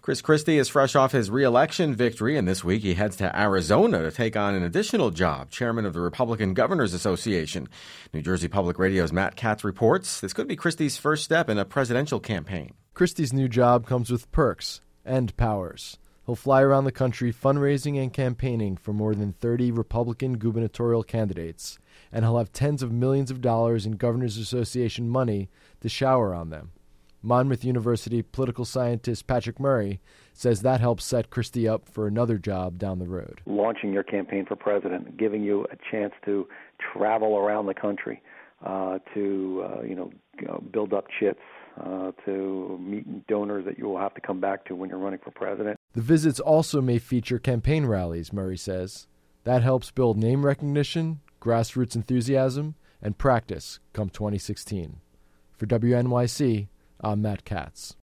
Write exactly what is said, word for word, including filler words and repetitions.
Chris Christie is fresh off his re-election victory, and this week he heads to Arizona to take on an additional job, chairman of the Republican Governors Association. New Jersey Public Radio's Matt Katz reports this could be Christie's first step in a presidential campaign. Christie's new job comes with perks and powers. He'll fly around the country fundraising and campaigning for more than thirty Republican gubernatorial candidates, and he'll have tens of millions of dollars in Governors Association money to shower on them. Monmouth University political scientist Patrick Murray says that helps set Christie up for another job down the road. Launching your campaign for president, giving you a chance to travel around the country, uh, to uh, you know build up chits, uh, to meet donors that you will have to come back to when you're running for president. The visits also may feature campaign rallies, Murray says. That helps build name recognition, grassroots enthusiasm, and practice come twenty sixteen. For W N Y C, I'm Matt Katz.